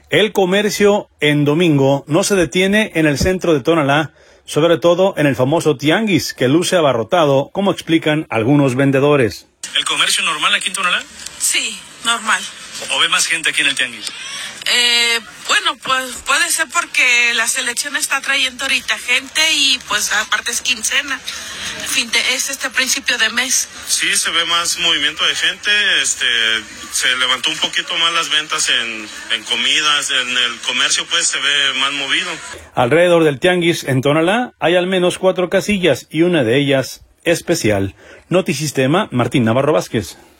El comercio en domingo no se detiene en el centro de Tonalá, sobre todo en el famoso tianguis, que luce abarrotado, como explican algunos vendedores. ¿El comercio normal aquí en Tonalá? Sí, normal. ¿O ve más gente aquí en el tianguis? Bueno, pues puede ser porque la selección está trayendo ahorita gente y pues aparte es quincena. Es este principio de mes. Sí, se ve más movimiento de gente, se levantó un poquito más las ventas en comidas, en el comercio pues se ve más movido. Alrededor del tianguis en Tonalá hay al menos 4 casillas y una de ellas especial. Notisistema, Martín Navarro Vázquez.